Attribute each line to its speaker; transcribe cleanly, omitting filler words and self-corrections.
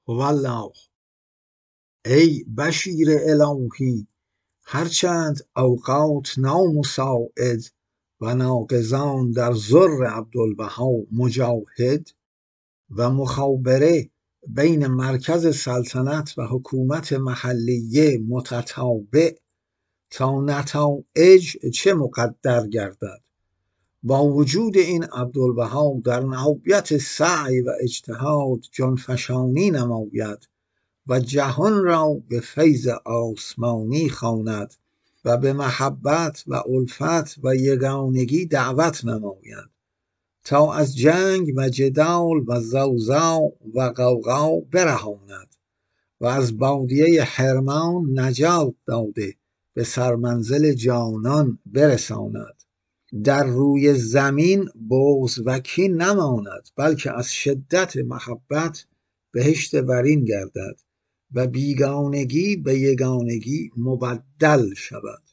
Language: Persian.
Speaker 1: والله. ای بشیر الهی، هرچند اوقات نامساعد و ناقضان در ضر عبدالبها مجاهد و مخابره بین مرکز سلطنت و حکومت محلیه متتابع تا نتایج چه مقدر گردد، با وجود این عبدالبها در نهایت سعی و اجتهاد جانفشانی نماید و جهان را به فیض آسمانی خواند و به محبت و الفت و یگانگی دعوت نماید تا از جنگ و جدال و زوزا و غوغا برهاند و از بادیه حرمان نجات داده به سرمنزل جانان برساند. در روی زمین بغض و کین نماند، بلکه از شدت محبت بهشت برین گردد و بیگانگی به یگانگی مبدل شود.